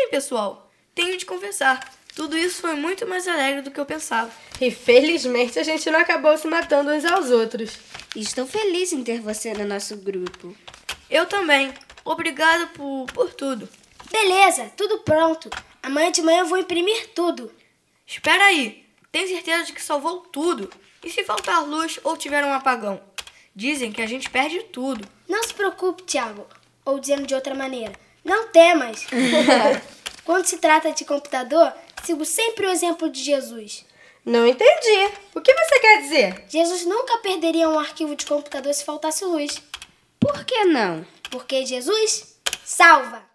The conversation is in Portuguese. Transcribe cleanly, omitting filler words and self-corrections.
Bem, pessoal, tenho de confessar, tudo isso foi muito mais alegre do que eu pensava. E felizmente a gente não acabou se matando uns aos outros. Estou feliz em ter você no nosso grupo. Eu também. Obrigado por tudo. Beleza, tudo pronto. Amanhã de manhã eu vou imprimir tudo. Espera aí. Tem certeza de que salvou tudo? E se faltar luz ou tiver um apagão? Dizem que a gente perde tudo. Não se preocupe, Tiago. Ou dizendo de outra maneira, não temas. Quando se trata de computador, sigo sempre o exemplo de Jesus. Não entendi. O que você quer dizer? Jesus nunca perderia um arquivo de computador se faltasse luz. Por que não? Porque Jesus salva.